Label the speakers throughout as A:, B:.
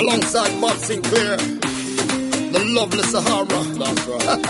A: alongside Bob Sinclair, the lovely Sahara. That's right.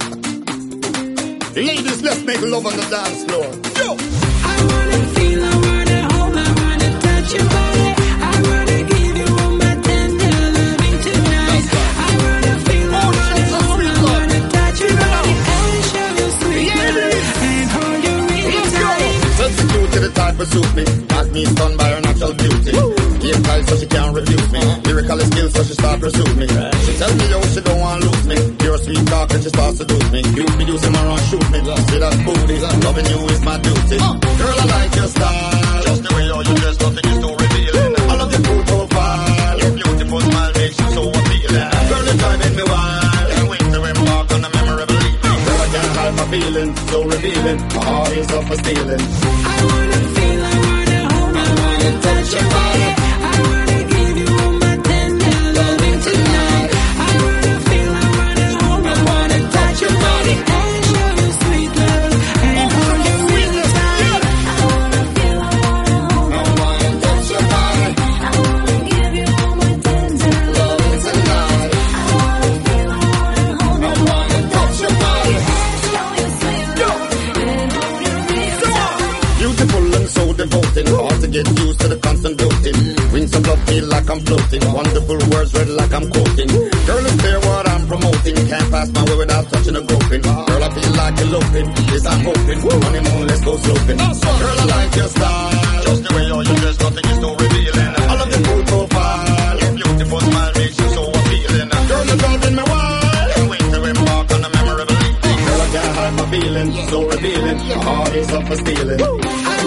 A: Ladies, let's make love on the dance floor. Yo!
B: I wanna feel, I wanna hold, I wanna touch your body. I wanna give you all my tender loving tonight. I wanna feel, I wanna hold, I wanna touch your body and show you sweet love and hold you really tight.
A: Substitute to the type of suit me. Got me stunned by her natural beauty. Game tight so she can't refuse me. Lyrical skills so she start pursue me. She tell me yo she don't want lose me. Pure sweet talk and she starts seduce me. You be using my run shoot me. See that booty, loving you is my duty. Girl I like your style. Just the way you dress, nothing is so revealing. I love your cool profile. Your beautiful smile makes you so appealing. Girl you're driving me wild. Can't wait to embark on a memorable evening. Girl I can't hide my feelings, so revealing. My heart is up for stealing.
B: I wanna feel, I wanna hold, I wanna touch your body. I wanna give you all my tender loving tonight. I wanna feel, I wanna hold, I wanna touch your body and show you sweet love and hold you really tight. I wanna feel, I wanna hold, I wanna touch your body. I wanna give you all my tender loving tonight. I wanna feel, I wanna hold, I wanna touch your body and show you sweet love and hold you really tight.
A: Beautiful and so devoted. Hard to get used to the constant doting. Wings of love feel like I'm floating. Wonderful words read like I'm quoting. Girl, it's clear what I'm promoting. Can't pass my way without touching a groping. Girl, I feel like eloping. Yes, I'm hoping. Honeymoon, let's go sloping. Girl, I like your style. Just the way you dress, nothing is so revealing. I love your cool profile. Your beautiful smile makes you so appealing. Girl, you're driving me wild. Can't wait to embark on a memorable evening. Girl, I can't hide my feelings. So revealing. My heart is up for stealing.
B: I